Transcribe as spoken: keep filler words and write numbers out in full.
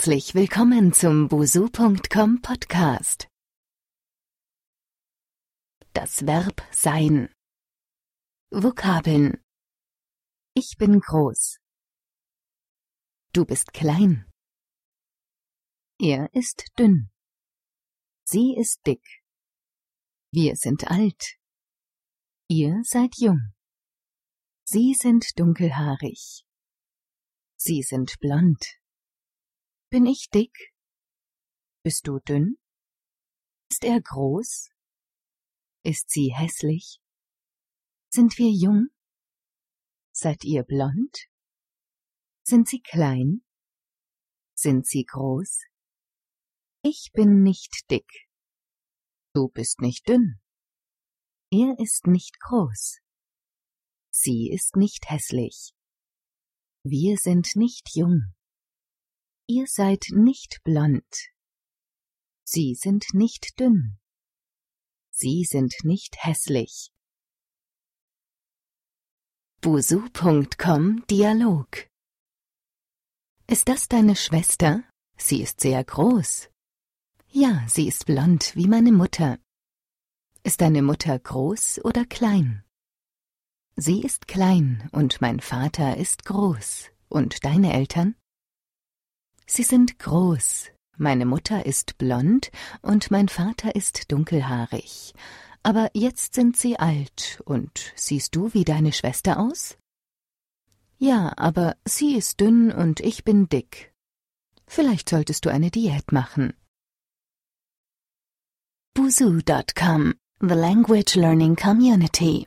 Herzlich willkommen zum Busu Punkt com Podcast. Das Verb sein. Vokabeln. Ich bin groß. Du bist klein. Er ist dünn. Sie ist dick. Wir sind alt. Ihr seid jung. Sie sind dunkelhaarig. Sie sind blond. Bin ich dick? Bist du dünn? Ist er groß? Ist sie hässlich? Sind wir jung? Seid ihr blond? Sind sie klein? Sind sie groß? Ich bin nicht dick. Du bist nicht dünn. Er ist nicht groß. Sie ist nicht hässlich. Wir sind nicht jung. Ihr seid nicht blond. Sie sind nicht dünn. Sie sind nicht hässlich. Busu Punkt com Dialog. Ist das deine Schwester? Sie ist sehr groß. Ja, sie ist blond wie meine Mutter. Ist deine Mutter groß oder klein? Sie ist klein und mein Vater ist groß. Und deine Eltern? Sie sind groß. Meine Mutter ist blond und mein Vater ist dunkelhaarig. Aber jetzt sind sie alt. Und siehst du wie deine Schwester aus? Ja, aber sie ist dünn und ich bin dick. Vielleicht solltest du eine Diät machen. Busu Punkt com, the language learning community.